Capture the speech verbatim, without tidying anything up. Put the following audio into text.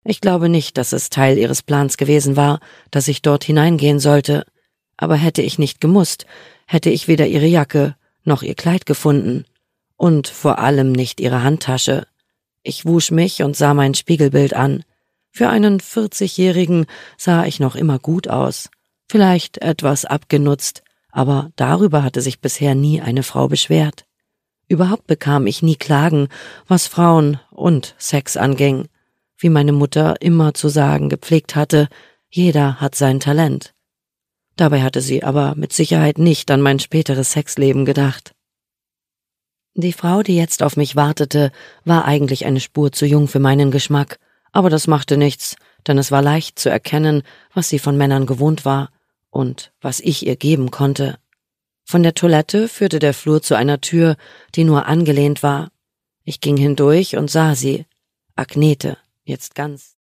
Ich glaube nicht, dass es Teil ihres Plans gewesen war, dass ich dort hineingehen sollte, aber hätte ich nicht gemusst, hätte ich weder ihre Jacke noch ihr Kleid gefunden und vor allem nicht ihre Handtasche. Ich wusch mich und sah mein Spiegelbild an. Für einen vierzigjährigen sah ich noch immer gut aus, vielleicht etwas abgenutzt, aber darüber hatte sich bisher nie eine Frau beschwert. Überhaupt bekam ich nie Klagen, was Frauen und Sex anging. Wie meine Mutter immer zu sagen gepflegt hatte, jeder hat sein Talent. Dabei hatte sie aber mit Sicherheit nicht an mein späteres Sexleben gedacht. Die Frau, die jetzt auf mich wartete, war eigentlich eine Spur zu jung für meinen Geschmack, aber das machte nichts, denn es war leicht zu erkennen, was sie von Männern gewohnt war und was ich ihr geben konnte. Von der Toilette führte der Flur zu einer Tür, die nur angelehnt war. Ich ging hindurch und sah sie, Agnete, jetzt ganz